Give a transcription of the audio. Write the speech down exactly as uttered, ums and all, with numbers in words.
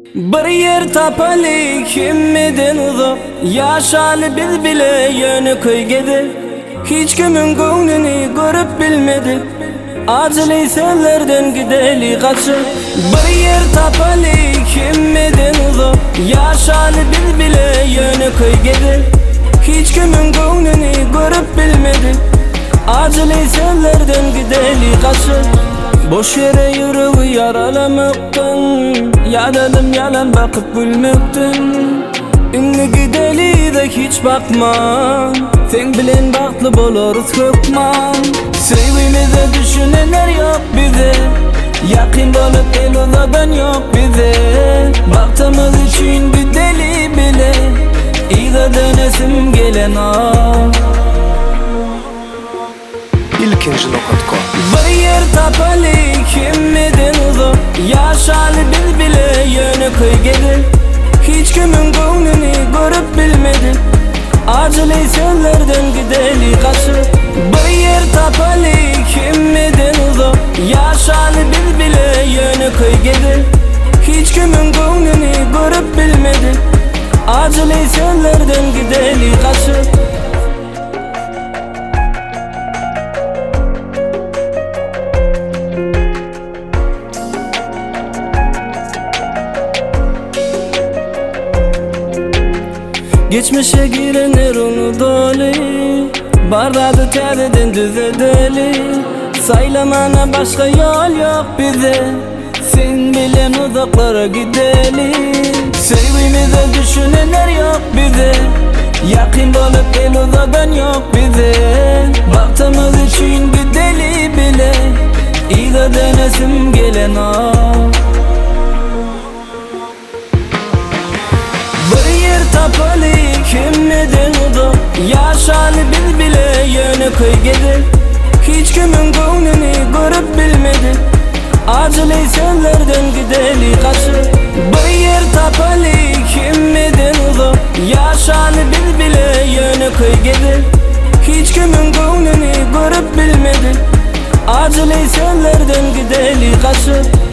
Bir yer tapalı kimmeden uzak, yaşalı biz bile yönü köygede. Hiç kimin gönlünü görüp bilmedik, acılı sellerden gideli kaçıp. Bir yer tapalı kimmeden uzak, yaşalı biz bile yönü köygede. Hiç kimin gönlünü görüp bilmedik, acılı sellerden gideli kaçıp. Boş yere yüreği yaralamıştın, yaradım yalan bakıp gülmektin. Ünlü gideli de hiç bakma, sen bilen baklı boluruz hükman. Sevgimize düşünenler yok bize, yakın olup el uzadan yok bize. Baktığımız için gideli bile, iyi de dönesim gelen o. İlkinci nokta kom. Bir yer tapalı kimmeden uzak, yaşalı biz bile yönü köygede. Hiç kimin gönlünü görüp bilmedik, acılı sellerden gideli kaçıp. Bir yer tapalı kimmeden uzak, yaşalı biz bile yönü köygede. Hiç kimin gönlünü görüp bilmedik, acılı sellerden gideli kaçıp. Geçmişe girenler onu dolu, bardağı tereden düzedeli. Saylamana başka yol yok bize, sen bilen uzaklara gideli. Sevgimize düşünenler yok bize, yakın olup el uzadan yok bize. Baktığımız için gideli bile, iyi de dönesim gelen o. Bir yer tapalı kimmeden uzak, yaşalı biz bile yönü köygede. Hiç kimin gönlünü görüp bilmedik, acılı sellerden gideli kaçıp. Bir yer tapalı kimmeden uzak, yaşalı biz bile yönü köygede. Hiç kimin gönlünü görüp bilmedik, acılı sellerden gideli kaçıp.